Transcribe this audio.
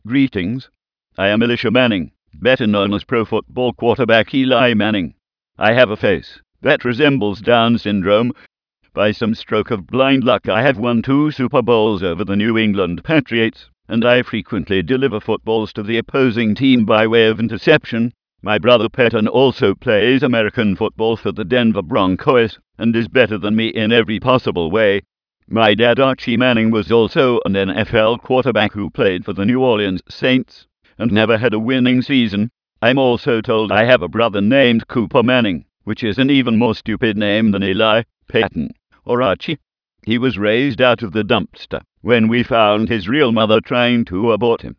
Greetings. I am Elisha Manning, better known as pro football quarterback Eli Manning. I have a face that resembles Down syndrome. By some stroke of blind luck, I have won 2 Super Bowls over the New England Patriots, and I frequently deliver footballs to the opposing team by way of interception. My brother Peyton also plays American football for the Denver Broncos and is better than me in every possible way. My dad Archie Manning was also an NFL quarterback who played for the New Orleans Saints and never had a winning season. I'm also told I have a brother named Cooper Manning, which is an even more stupid name than Eli, Peyton, or Archie. He was raised out of the dumpster when we found his real mother trying to abort him.